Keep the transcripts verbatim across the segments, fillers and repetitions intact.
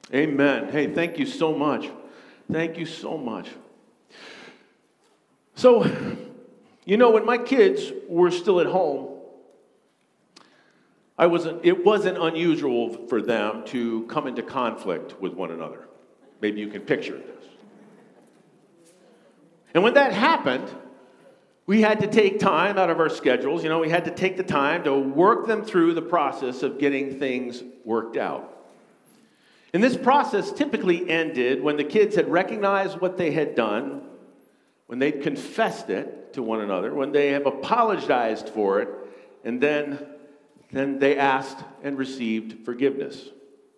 Amen. Hey, thank you so much. Thank you so much. So, you know, when my kids were still at home, I wasn't, it wasn't unusual for them to come into conflict with one another. Maybe you can picture this. And when that happened, we had to take time out of our schedules. You know, we had to take the time to work them through the process of getting things worked out. And this process typically ended when the kids had recognized what they had done, when they'd confessed it to one another, when they have apologized for it, and then, then they asked and received forgiveness.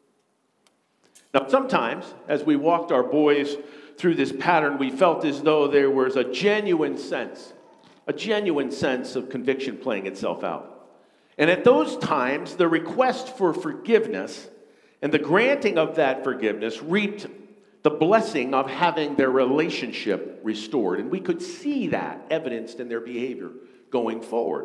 Now, sometimes, as we walked our boys through this pattern, we felt as though there was a genuine sense, a genuine sense of conviction playing itself out. And at those times, the request for forgiveness and the granting of that forgiveness reaped the blessing of having their relationship restored. And we could see that evidenced in their behavior going forward.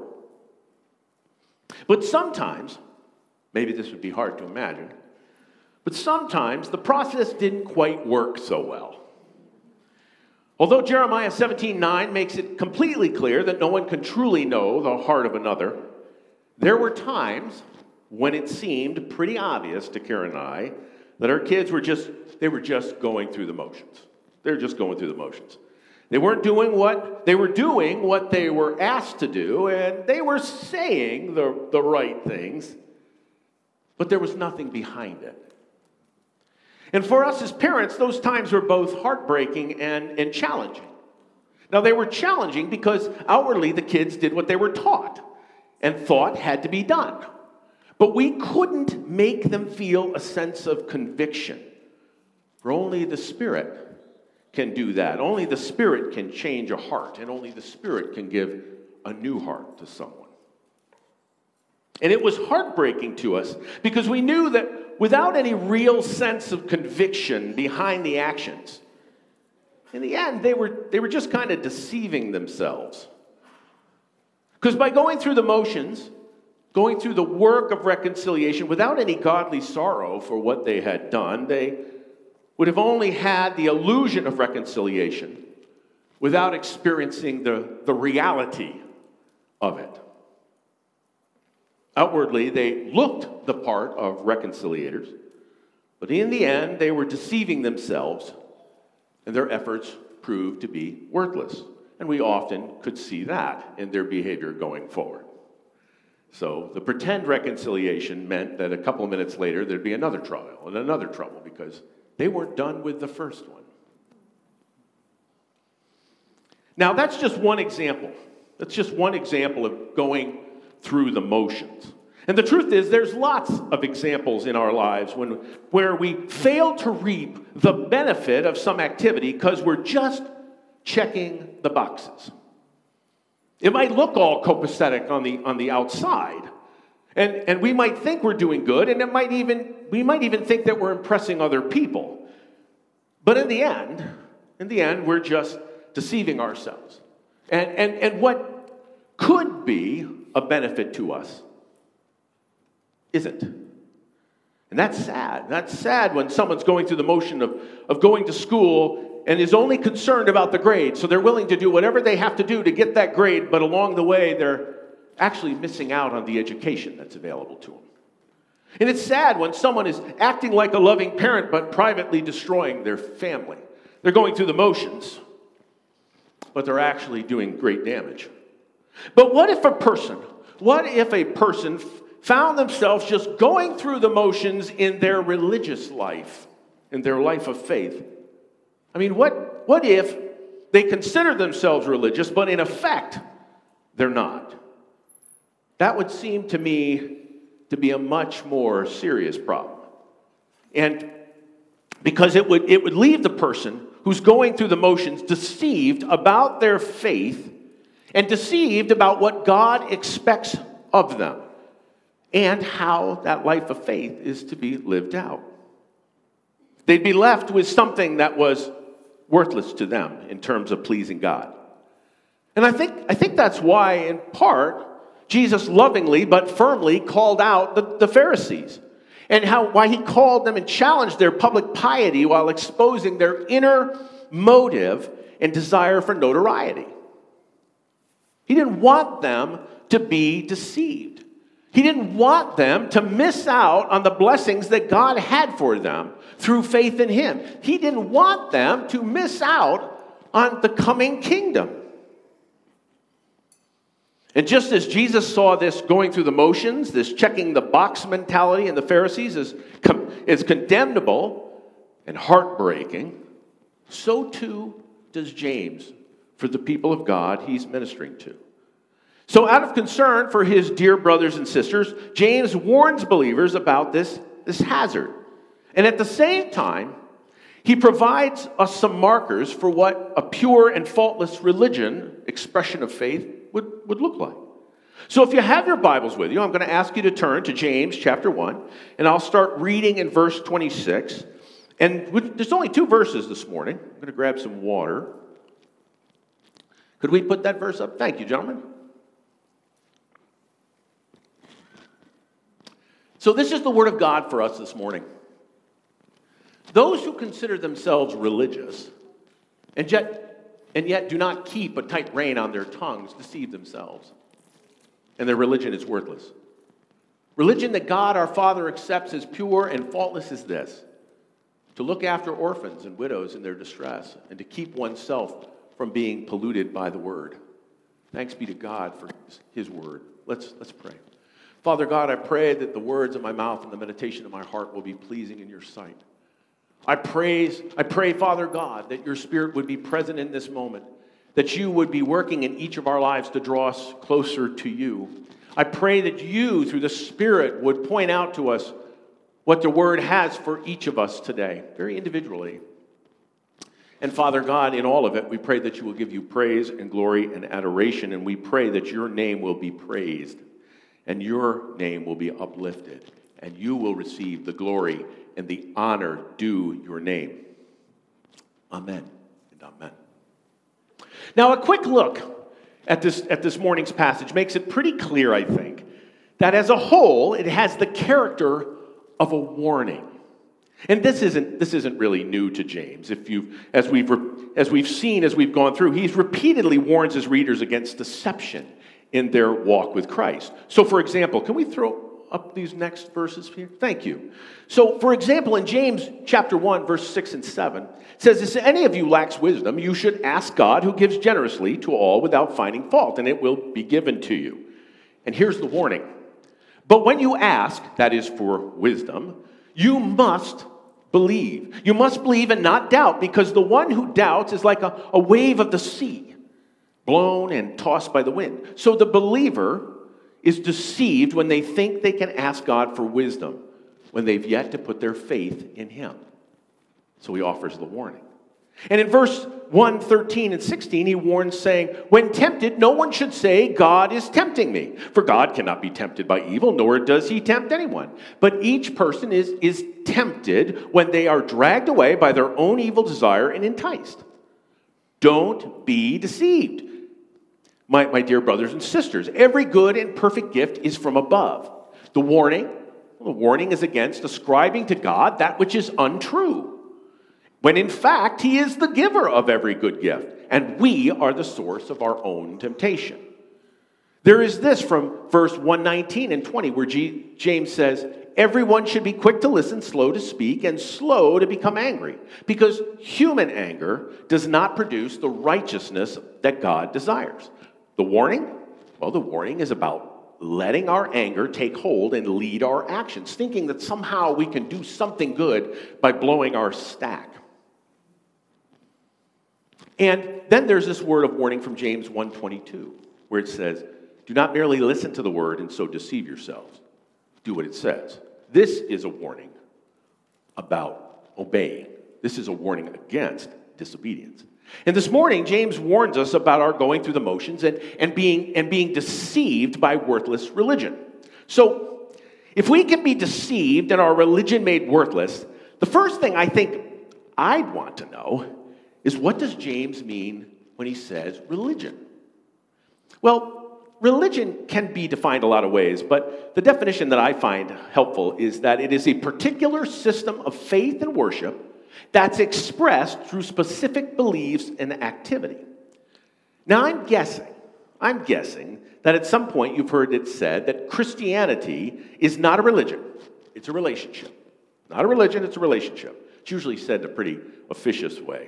But sometimes, maybe this would be hard to imagine, but sometimes the process didn't quite work so well. Although Jeremiah seventeen nine makes it completely clear that no one can truly know the heart of another, there were times when it seemed pretty obvious to Karen and I that our kids were just, they were just going through the motions. They were just going through the motions. They weren't doing what, they were doing what they were asked to do, and they were saying the, the right things, but there was nothing behind it. And for us as parents, those times were both heartbreaking and, and challenging. Now, they were challenging because outwardly the kids did what they were taught and thought had to be done. But we couldn't make them feel a sense of conviction. For only the Spirit can do that. Only the Spirit can change a heart, and only the Spirit can give a new heart to someone. And it was heartbreaking to us because we knew that without any real sense of conviction behind the actions, in the end, they were, they were just kind of deceiving themselves. Because by going through the motions, going through the work of reconciliation without any godly sorrow for what they had done, they would have only had the illusion of reconciliation without experiencing the, the reality of it. Outwardly, they looked the part of reconciliators, but in the end, they were deceiving themselves, and their efforts proved to be worthless. And we often could see that in their behavior going forward. So the pretend reconciliation meant that a couple of minutes later, there'd be another trial and another trouble because they weren't done with the first one. Now, that's just one example. That's just one example of going through the motions. And the truth is, there's lots of examples in our lives when, where we fail to reap the benefit of some activity because we're just checking the boxes. It might look all copacetic on the, on the outside, and, and we might think we're doing good, and it might even, we might even think that we're impressing other people. But in the end, in the end, we're just deceiving ourselves. And, and, and what could be a benefit to us isn't. And that's sad. That's sad when someone's going through the motion of, of going to school and is only concerned about the grade. So they're willing to do whatever they have to do to get that grade, but along the way, they're actually missing out on the education that's available to them. And it's sad when someone is acting like a loving parent, but privately destroying their family. They're going through the motions, but they're actually doing great damage. But what if a person, what if a person found themselves just going through the motions in their religious life, in their life of faith? I mean, what, what if they consider themselves religious, but in effect, they're not? That would seem to me to be a much more serious problem. And because it would, it would leave the person who's going through the motions deceived about their faith and deceived about what God expects of them and how that life of faith is to be lived out. They'd be left with something that was worthless to them in terms of pleasing God. And I think, I think that's why, in part, Jesus lovingly but firmly called out the, the Pharisees. and how why he called them and challenged their public piety while exposing their inner motive and desire for notoriety. He didn't want them to be deceived. He didn't want them to miss out on the blessings that God had for them through faith in him. He didn't want them to miss out on the coming kingdom. And just as Jesus saw this going through the motions, this checking the box mentality in the Pharisees is, is condemnable and heartbreaking, so too does James for the people of God he's ministering to. So out of concern for his dear brothers and sisters, James warns believers about this, this hazard. And at the same time, he provides us some markers for what a pure and faultless religion, expression of faith, would, would look like. So if you have your Bibles with you, I'm going to ask you to turn to James chapter one, and I'll start reading in verse twenty-six. And there's only two verses this morning. I'm going to grab some water. Could we put that verse up? Thank you, gentlemen. So this is the word of God for us this morning. Those who consider themselves religious and yet, and yet do not keep a tight rein on their tongues deceive themselves, and their religion is worthless. Religion that God our Father accepts as pure and faultless is this: to look after orphans and widows in their distress, and to keep oneself from being polluted by the word. Thanks be to God for his word. Let's, let's pray. Father God, I pray that the words of my mouth and the meditation of my heart will be pleasing in your sight. I praise, I pray, Father God, that your Spirit would be present in this moment, that you would be working in each of our lives to draw us closer to you. I pray that you, through the Spirit, would point out to us what the Word has for each of us today, very individually. And Father God, in all of it, we pray that you will give you praise and glory and adoration, and we pray that your name will be praised, and your name will be uplifted, and you will receive the glory and the honor due your name. Amen and amen. Now, a quick look at this, at this morning's passage makes it pretty clear, I think, that as a whole, it has the character of a warning. And this isn't, this isn't really new to James. If you, as we've, as we've seen, as we've gone through, he's repeatedly warns his readers against deception in their walk with Christ. So, for example, can we throw up these next verses here? Thank you. So, for example, in James chapter one, verse six and seven, it says, if any of you lacks wisdom, you should ask God, who gives generously to all without finding fault, and it will be given to you. And here's the warning. But when you ask, that is for wisdom, you must believe. You must believe and not doubt, because the one who doubts is like a, a wave of the sea, blown and tossed by the wind. So the believer is deceived when they think they can ask God for wisdom, when they've yet to put their faith in him. So he offers the warning. And in verse one, thirteen, and sixteen, he warns, saying, when tempted, no one should say, God is tempting me. For God cannot be tempted by evil, nor does he tempt anyone. But each person is, is tempted when they are dragged away by their own evil desire and enticed. Don't be deceived. My, my dear brothers and sisters, every good and perfect gift is from above. The warning, well, the warning is against ascribing to God that which is untrue, when in fact he is the giver of every good gift, and we are the source of our own temptation. There is this from verse one nineteen and twenty, where G, James says, everyone should be quick to listen, slow to speak, and slow to become angry, because human anger does not produce the righteousness that God desires. The warning? Well, the warning is about letting our anger take hold and lead our actions, thinking that somehow we can do something good by blowing our stack. And then there's this word of warning from James one twenty-two, where it says, do not merely listen to the word and so deceive yourselves. Do what it says. This is a warning about obeying. This is a warning against disobedience. And this morning, James warns us about our going through the motions and, and, being, and being deceived by worthless religion. So, if we can be deceived and our religion made worthless, the first thing I think I'd want to know is, what does James mean when he says religion? Well, religion can be defined a lot of ways, but the definition that I find helpful is that it is a particular system of faith and worship that's expressed through specific beliefs and activity. Now, I'm guessing, I'm guessing that at some point you've heard it said that Christianity is not a religion, it's a relationship. Not a religion, it's a relationship. It's usually said in a pretty officious way.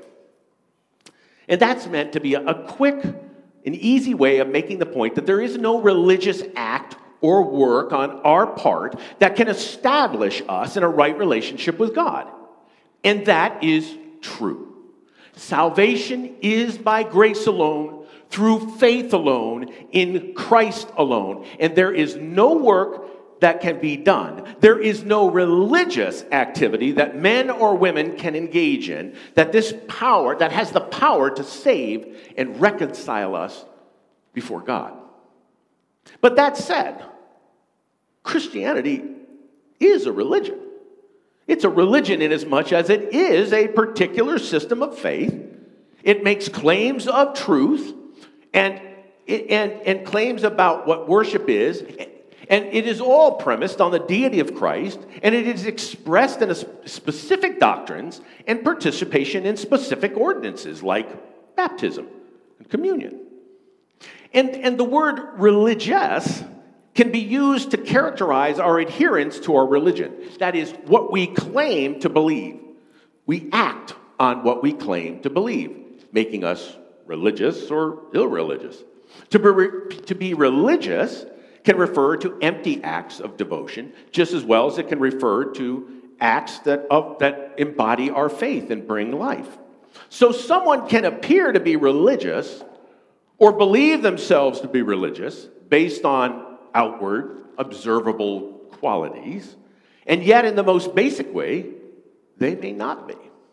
And that's meant to be a, a quick and easy way of making the point that there is no religious act or work on our part that can establish us in a right relationship with God. And that is true. Salvation is by grace alone, through faith alone, in Christ alone. And there is no work that can be done. There is no religious activity that men or women can engage in that this power, that has the power to save and reconcile us before God. But that said, Christianity is a religion. It's a religion inasmuch as it is a particular system of faith. It makes claims of truth and, and, and claims about what worship is. And it is all premised on the deity of Christ, and it is expressed in a specific doctrines and participation in specific ordinances like baptism and communion. And, and the word religious can be used to characterize our adherence to our religion. That is, what we claim to believe. We act on what we claim to believe, making us religious or irreligious. To be, to be religious can refer to empty acts of devotion, just as well as it can refer to acts that, of, that embody our faith and bring life. So someone can appear to be religious or believe themselves to be religious based on outward, observable qualities, and yet in the most basic way, they may not be.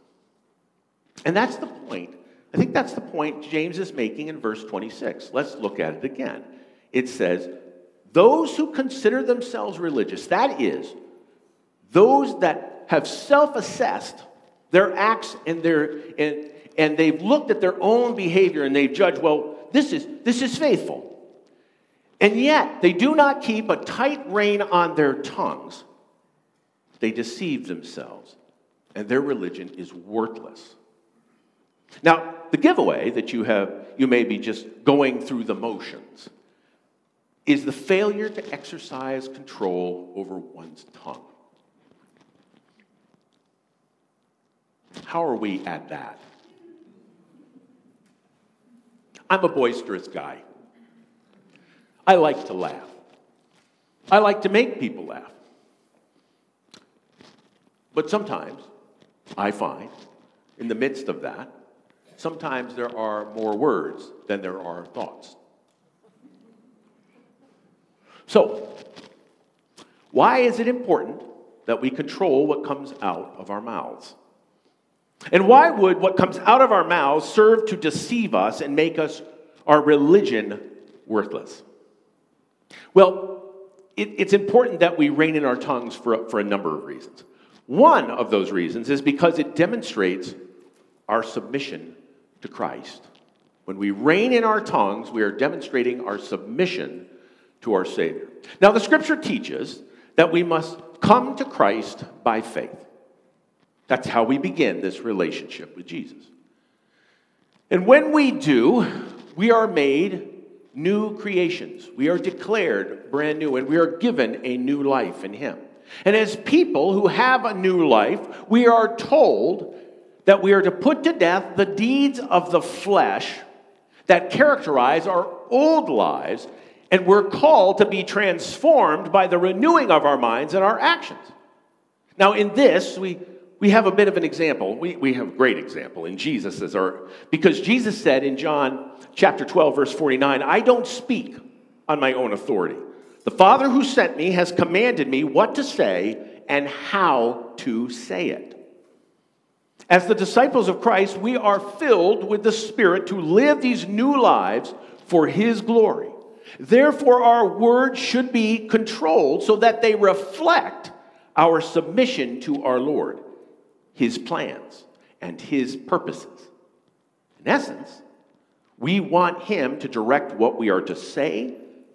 And that's the point. I think that's the point James is making in verse twenty-six. Let's look at it again. It says, those who consider themselves religious, that is, those that have self-assessed their acts and their and, and they've looked at their own behavior and they've judged, well, this is this is faithful. And yet, they do not keep a tight rein on their tongues. They deceive themselves, and their religion is worthless. Now, the giveaway that you have, you may be just going through the motions, is the failure to exercise control over one's tongue. How are we at that? I'm a boisterous guy. I like to laugh. I like to make people laugh. But sometimes, I find, in the midst of that, sometimes there are more words than there are thoughts. So, why is it important that we control what comes out of our mouths? And why would what comes out of our mouths serve to deceive us and make us, our religion, worthless? Well, it, it's important that we rein in our tongues for, for a number of reasons. One of those reasons is because it demonstrates our submission to Christ. When we rein in our tongues, we are demonstrating our submission to our Savior. Now, the Scripture teaches that we must come to Christ by faith. That's how we begin this relationship with Jesus. And when we do, we are made new creations. We are declared brand new, and we are given a new life in Him. And as people who have a new life, we are told that we are to put to death the deeds of the flesh that characterize our old lives, and we're called to be transformed by the renewing of our minds and our actions. Now, in this, we, we have a bit of an example. We, we have a great example in Jesus as our, because Jesus said in John chapter twelve, verse forty-nine, I don't speak on my own authority. The Father who sent me has commanded me what to say and how to say it. As the disciples of Christ, we are filled with the Spirit to live these new lives for His glory. Therefore, our words should be controlled so that they reflect our submission to our Lord, His plans, and His purposes. In essence, we want Him to direct what we are to say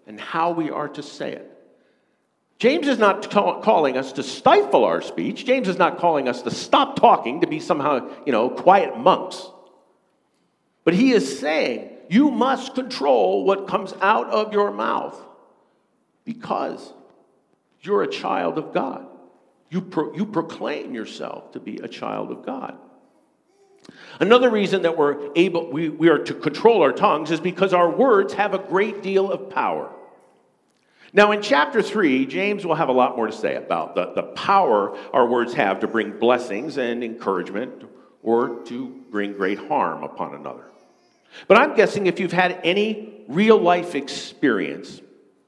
and how we are to say it. James is not ta- calling us to stifle our speech. James is not calling us to stop talking, to be somehow, you know, quiet monks. But he is saying, you must control what comes out of your mouth because you're a child of God. You, pro- you proclaim yourself to be a child of God. Another reason that we're able, we, we are to control our tongues is because our words have a great deal of power. Now, in chapter three, James will have a lot more to say about the, the power our words have to bring blessings and encouragement or to bring great harm upon another. But I'm guessing if you've had any real-life experience,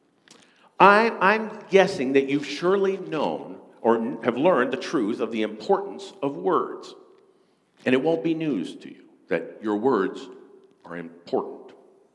I, I'm guessing that you've surely known or have learned the truth of the importance of words. And it won't be news to you that your words are important.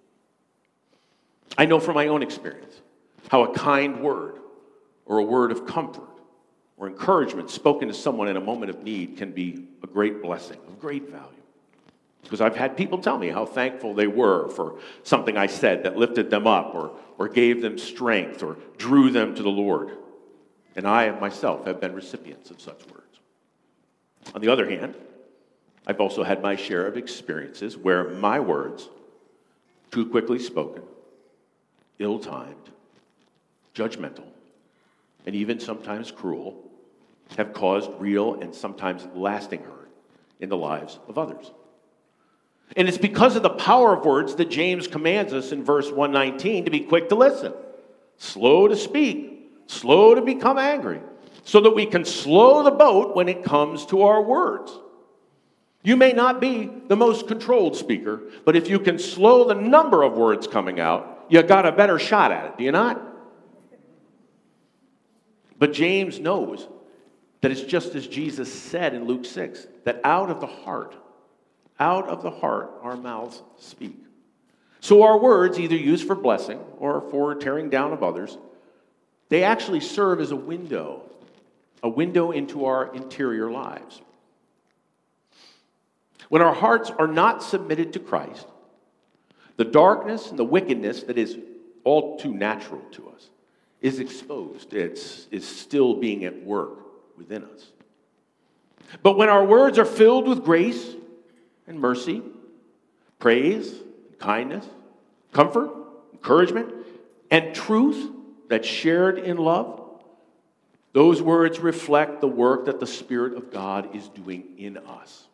I know from my own experience how a kind word or a word of comfort or encouragement spoken to someone in a moment of need can be a great blessing, of great value. Because I've had people tell me how thankful they were for something I said that lifted them up or, or gave them strength or drew them to the Lord. And I myself have been recipients of such words. On the other hand, I've also had my share of experiences where my words, too quickly spoken, ill-timed, judgmental, and even sometimes cruel, have caused real and sometimes lasting hurt in the lives of others. And it's because of the power of words that James commands us in verse one nineteen to be quick to listen, slow to speak, slow to become angry, so that we can slow the boat when it comes to our words. You may not be the most controlled speaker, but if you can slow the number of words coming out, you got a better shot at it, do you not? But James knows that it's just as Jesus said in Luke six, that out of the heart, out of the heart, our mouths speak. So our words, either used for blessing or for tearing down of others, they actually serve as a window, a window into our interior lives. When our hearts are not submitted to Christ, the darkness and the wickedness that is all too natural to us is exposed. It's, it's still being at work within us. But when our words are filled with grace and mercy, praise, kindness, comfort, encouragement, and truth that's shared in love, those words reflect the work that the Spirit of God is doing in us.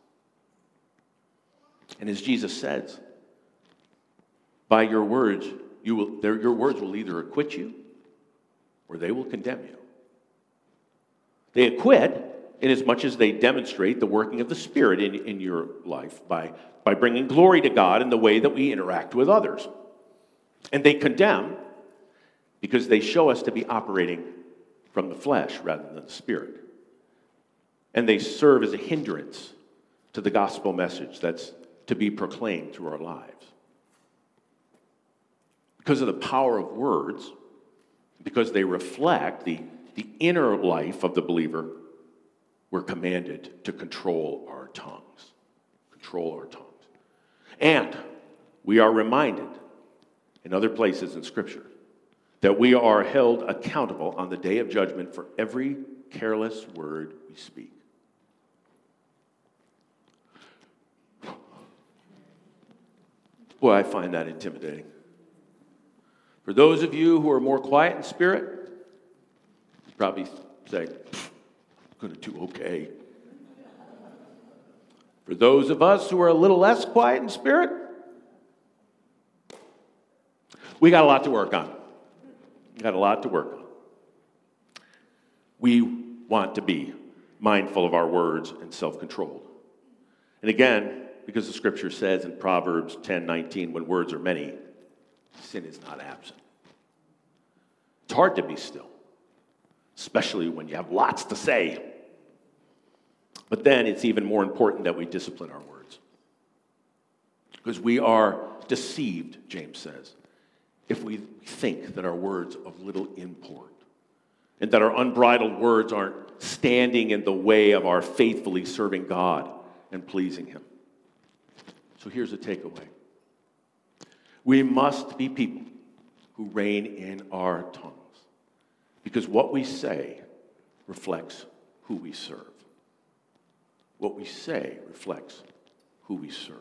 And as Jesus says, by your words, you will, your words will either acquit you or they will condemn you. They acquit inasmuch as they demonstrate the working of the Spirit in, in your life by, by bringing glory to God in the way that we interact with others. And they condemn because they show us to be operating from the flesh rather than the Spirit. And they serve as a hindrance to the gospel message that's to be proclaimed through our lives. Because of the power of words, because they reflect the, the inner life of the believer, we're commanded to control our tongues. Control our tongues. And we are reminded in other places in Scripture that we are held accountable on the day of judgment for every careless word we speak. Boy, I find that intimidating. For those of you who are more quiet in spirit, you probably say, I'm going to do okay. For those of us who are a little less quiet in spirit, we got a lot to work on. We got a lot to work on. We want to be mindful of our words and self-controlled. And again, because the Scripture says in Proverbs ten nineteen, when words are many, sin is not absent. It's hard to be still, especially when you have lots to say. But then it's even more important that we discipline our words. Because we are deceived, James says, if we think that our words of little import and that our unbridled words aren't standing in the way of our faithfully serving God and pleasing Him. So here's a takeaway. We must be people who who reign in our tongues. Because what we say reflects who we serve. What we say reflects who we serve.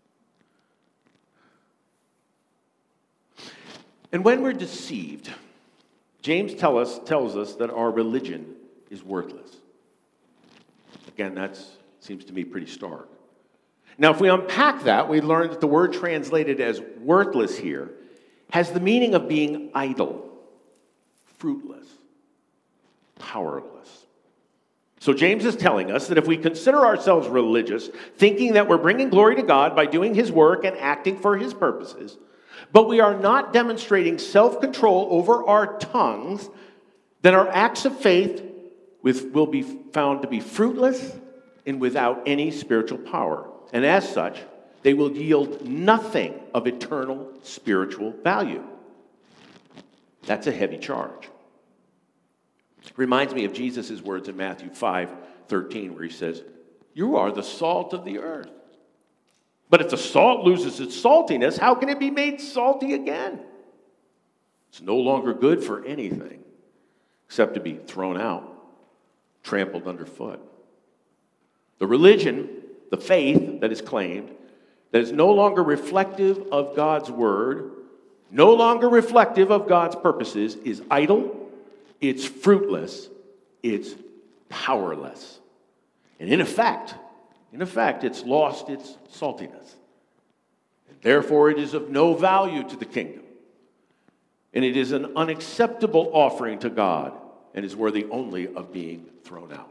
And when we're deceived, James tell us, tells us that our religion is worthless. Again, that seems to me pretty stark. Now, if we unpack that, we learn that the word translated as worthless here has the meaning of being idle, fruitless, powerless. So James is telling us that if we consider ourselves religious, thinking that we're bringing glory to God by doing his work and acting for his purposes, but we are not demonstrating self-control over our tongues, then our acts of faith will be found to be fruitless and without any spiritual power. And as such, they will yield nothing of eternal spiritual value. That's a heavy charge. Reminds me of Jesus' words in Matthew five thirteen, where he says, "You are the salt of the earth. But if the salt loses its saltiness, how can it be made salty again? It's no longer good for anything except to be thrown out, trampled underfoot." The religion, the faith that is claimed, that is no longer reflective of God's word, no longer reflective of God's purposes, is idle, it's fruitless, it's powerless. And in effect, in effect, it's lost its saltiness. And therefore, it is of no value to the kingdom. And it is an unacceptable offering to God and is worthy only of being thrown out.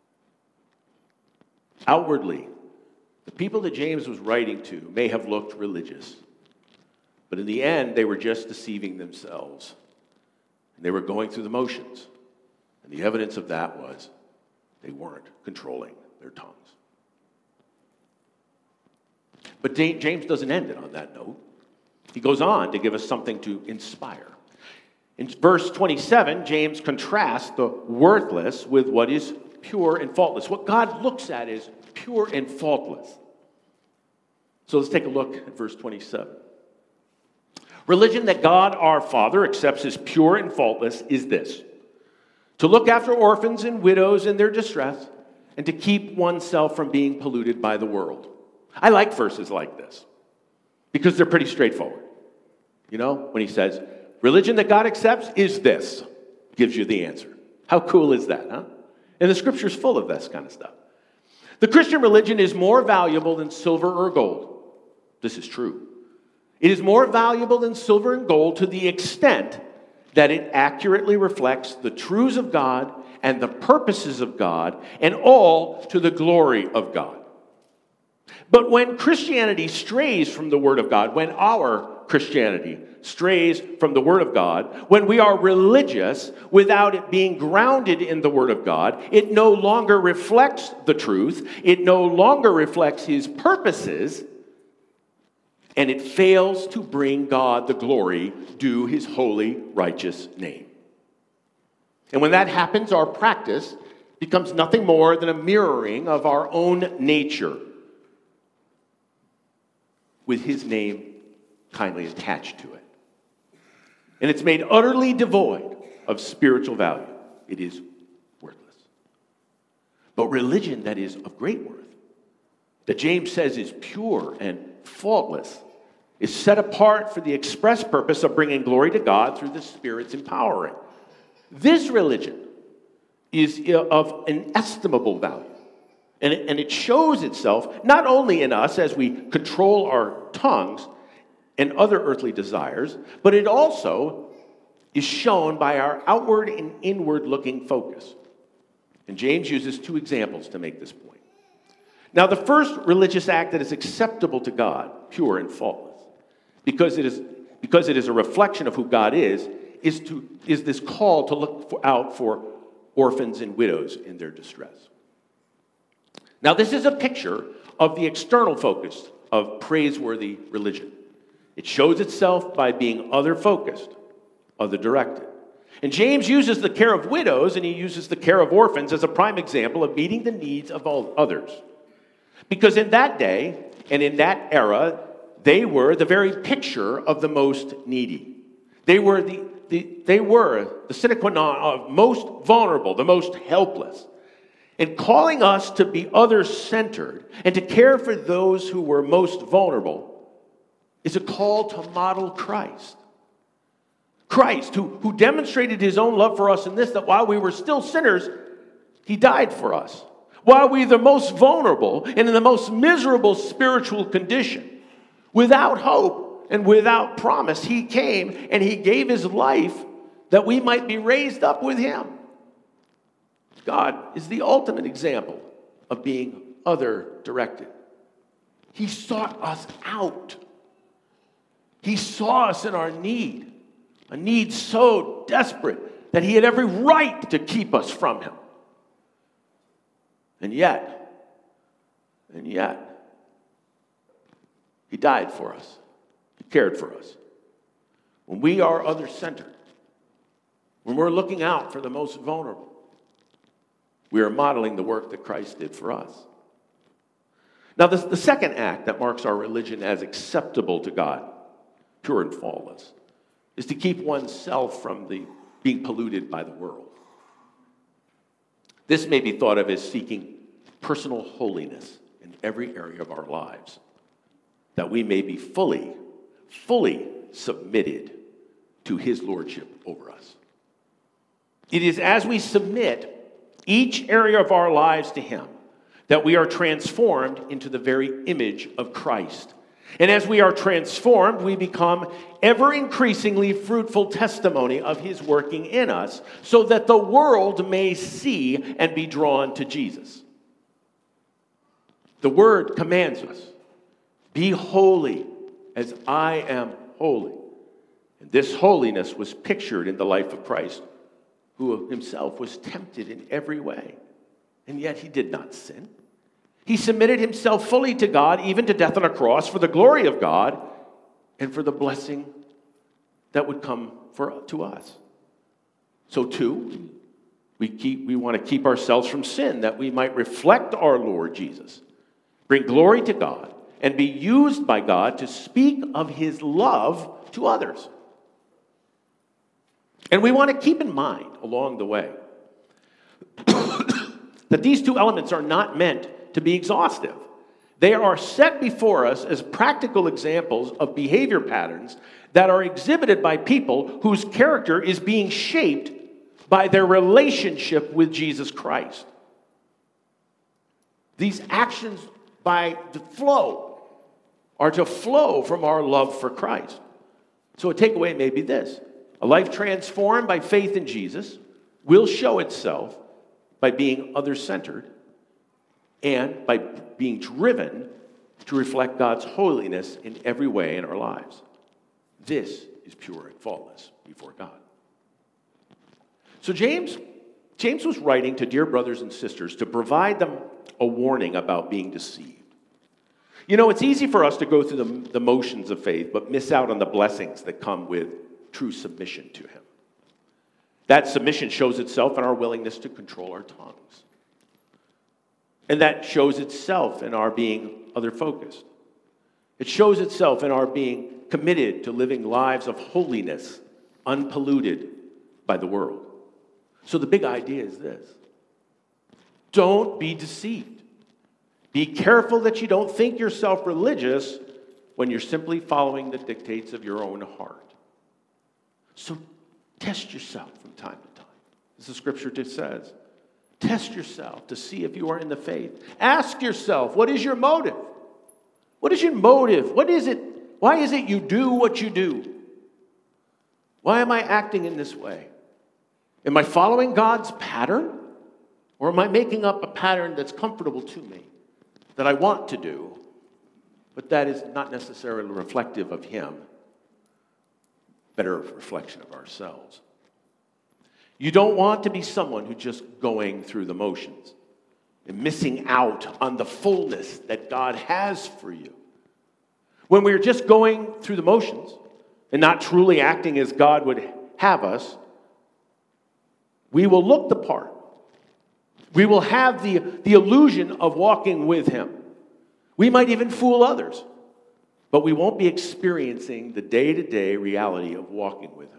Outwardly, the people that James was writing to may have looked religious, but in the end, they were just deceiving themselves. And they were going through the motions. And the evidence of that was they weren't controlling their tongues. But James doesn't end it on that note. He goes on to give us something to inspire. In verse twenty-seven, James contrasts the worthless with what is pure and faultless. What God looks at is pure and faultless. So let's take a look at verse twenty-seven. Religion that God our Father accepts as pure and faultless is this: to look after orphans and widows in their distress, and to keep oneself from being polluted by the world. I like verses like this because they're pretty straightforward. You know, when he says, religion that God accepts is this, gives you the answer. How cool is that, huh? And the scripture's full of this kind of stuff. The Christian religion is more valuable than silver or gold. This is true. It is more valuable than silver and gold to the extent that it accurately reflects the truths of God and the purposes of God, and all to the glory of God. But when Christianity strays from the Word of God, when our Christianity strays from the Word of God, when we are religious without it being grounded in the Word of God, it no longer reflects the truth, it no longer reflects His purposes, and it fails to bring God the glory due His holy, righteous name. And when that happens, our practice becomes nothing more than a mirroring of our own nature, with His name kindly attached to it. And it's made utterly devoid of spiritual value. It is worthless. But religion that is of great worth, that James says is pure and faultless, is set apart for the express purpose of bringing glory to God through the Spirit's empowering. This religion is of inestimable value. And it, and it shows itself not only in us as we control our tongues and other earthly desires, but it also is shown by our outward and inward looking focus. And James uses two examples to make this point. Now, the first religious act that is acceptable to God, pure and faultless, because it is, because it is a reflection of who God is, is, to, is this call to look for, out for orphans and widows in their distress. Now, this is a picture of the external focus of praiseworthy religion. It shows itself by being other-focused, other-directed. And James uses the care of widows and he uses the care of orphans as a prime example of meeting the needs of all others. Because in that day and in that era, they were the very picture of the most needy. They were the, the, they were the sine qua non of most vulnerable, the most helpless. And calling us to be other-centered and to care for those who were most vulnerable is a call to model Christ. Christ, who, who demonstrated his own love for us in this, that while we were still sinners, he died for us. While we were the most vulnerable and in the most miserable spiritual condition, without hope and without promise, he came and he gave his life that we might be raised up with him. God is the ultimate example of being other-directed. He sought us out. He saw us in our need, a need so desperate that he had every right to keep us from him. And yet, and yet, he died for us. He cared for us. When we are other-centered, when we're looking out for the most vulnerable, we are modeling the work that Christ did for us. Now, the, the second act that marks our religion as acceptable to God, pure and faultless, is to keep oneself from the being polluted by the world. This may be thought of as seeking personal holiness in every area of our lives, that we may be fully, fully submitted to his lordship over us. It is as we submit each area of our lives to him that we are transformed into the very image of Christ. And as we are transformed, we become ever increasingly fruitful testimony of his working in us, so that the world may see and be drawn to Jesus. The word commands us, be holy as I am holy. And this holiness was pictured in the life of Christ, who himself was tempted in every way, and yet he did not sin. He submitted himself fully to God, even to death on a cross, for the glory of God and for the blessing that would come for, to us. So too, we, keep, we want to keep ourselves from sin, that we might reflect our Lord Jesus, bring glory to God, and be used by God to speak of his love to others. And we want to keep in mind along the way that these two elements are not meant to be exhaustive. They are set before us as practical examples of behavior patterns that are exhibited by people whose character is being shaped by their relationship with Jesus Christ. These actions by the flow are to flow from our love for Christ. So a takeaway may be this: a life transformed by faith in Jesus will show itself by being other-centered and by being driven to reflect God's holiness in every way in our lives. This is pure and faultless before God. So James, James was writing to dear brothers and sisters to provide them a warning about being deceived. You know, it's easy for us to go through the, the motions of faith, but miss out on the blessings that come with true submission to him. That submission shows itself in our willingness to control our tongues. And that shows itself in our being other-focused. It shows itself in our being committed to living lives of holiness, unpolluted by the world. So the big idea is this: don't be deceived. Be careful that you don't think yourself religious when you're simply following the dictates of your own heart. So test yourself from time to time, as the scripture just says. Test yourself to see if you are in the faith. Ask yourself, what is your motive? What is your motive? What is it? Why is it you do what you do? Why am I acting in this way? Am I following God's pattern? Or am I making up a pattern that's comfortable to me, that I want to do, but that is not necessarily reflective of him, better reflection of ourselves? You don't want to be someone who's just going through the motions and missing out on the fullness that God has for you. When we're just going through the motions and not truly acting as God would have us, we will look the part. We will have the, the illusion of walking with him. We might even fool others. but we won't be experiencing the day-to-day reality of walking with him.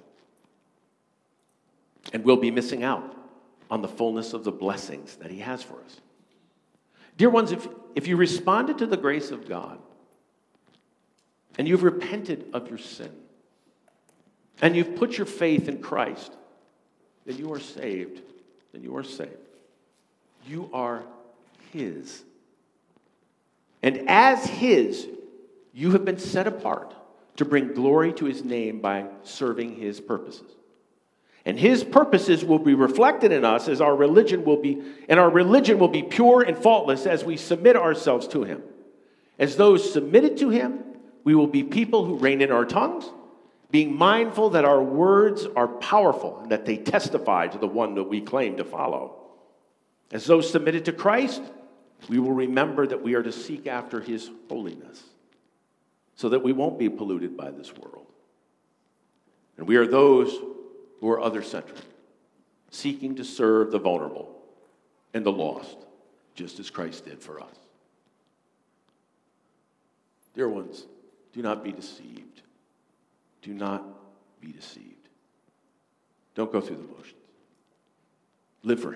And we'll be missing out on the fullness of the blessings that he has for us. Dear ones, if, if you responded to the grace of God, and you've repented of your sin, and you've put your faith in Christ, then you are saved. Then you are saved. You are his. And as his, you have been set apart to bring glory to his name by serving his purposes. And his purposes will be reflected in us as our religion will be, and our religion will be pure and faultless as we submit ourselves to him. As those submitted to him, we will be people who rein in our tongues, being mindful that our words are powerful and that they testify to the one that we claim to follow. As those submitted to Christ, we will remember that we are to seek after his holiness so that we won't be polluted by this world. And we are those who are other-centered, seeking to serve the vulnerable and the lost, just as Christ did for us. Dear ones, do not be deceived. Do not be deceived. Don't go through the motions. Live for him.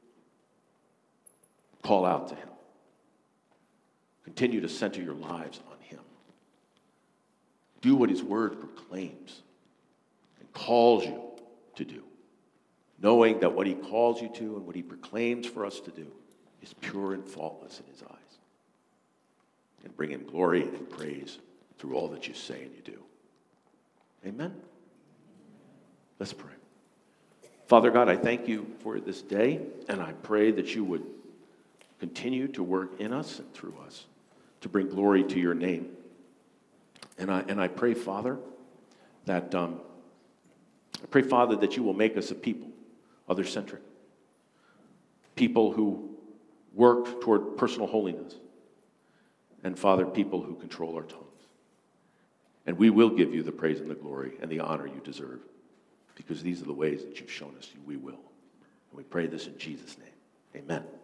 Call out to him. Continue to center your lives on him. Do what his word proclaims and calls you to do, knowing that what he calls you to and what he proclaims for us to do is pure and faultless in his eyes, and bring him glory and praise through all that you say and you do. Amen? Let's pray. Father God, I thank you for this day, and I pray that you would continue to work in us and through us to bring glory to your name. And I and I pray, Father, that um, I pray, Father, that you will make us a people, other-centric, people who work toward personal holiness, and Father, people who control our tongues. And we will give you the praise and the glory and the honor you deserve, because these are the ways that you've shown us we will. And we pray this in Jesus' name. Amen.